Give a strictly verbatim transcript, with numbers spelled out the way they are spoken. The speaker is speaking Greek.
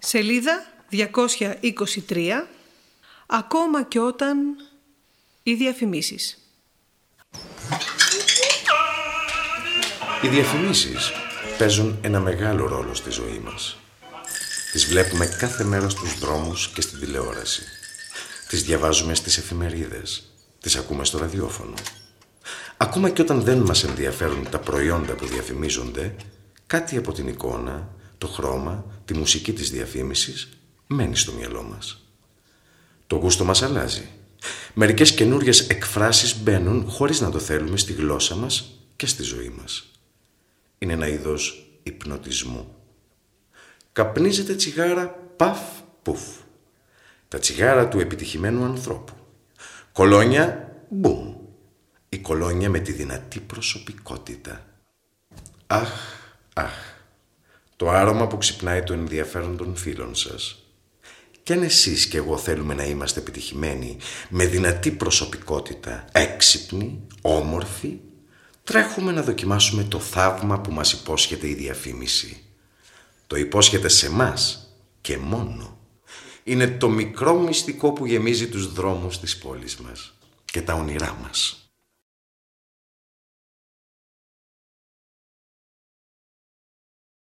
Σελίδα διακόσια είκοσι τρία. Ακόμα και όταν οι διαφημίσεις. Οι διαφημίσεις παίζουν ένα μεγάλο ρόλο στη ζωή μας. Τις βλέπουμε κάθε μέρα στους δρόμους και στην τηλεόραση. Τις διαβάζουμε στις εφημερίδες. Τις ακούμε στο ραδιόφωνο. Ακόμα και όταν δεν μας ενδιαφέρουν τα προϊόντα που διαφημίζονται, κάτι από την εικόνα, το χρώμα, τη μουσική της διαφήμισης μένει στο μυαλό μας. Το γούστο μας αλλάζει. Μερικές καινούριες εκφράσεις μπαίνουν χωρίς να το θέλουμε στη γλώσσα μας και στη ζωή μας. Είναι ένα είδος υπνοτισμού. Καπνίζεται τσιγάρα παφ πουφ. Τα τσιγάρα του επιτυχημένου ανθρώπου. Κολόνια μπουμ. Η κολόνια με τη δυνατή προσωπικότητα. Αχ, αχ. Το άρωμα που ξυπνάει το ενδιαφέρον των φίλων σας. Κι αν εσείς και εγώ θέλουμε να είμαστε επιτυχημένοι, με δυνατή προσωπικότητα, έξυπνοι, όμορφοι, τρέχουμε να δοκιμάσουμε το θαύμα που μας υπόσχεται η διαφήμιση. Το υπόσχεται σε μας και μόνο. Είναι το μικρό μυστικό που γεμίζει τους δρόμους της πόλης μας και τα όνειρά μας.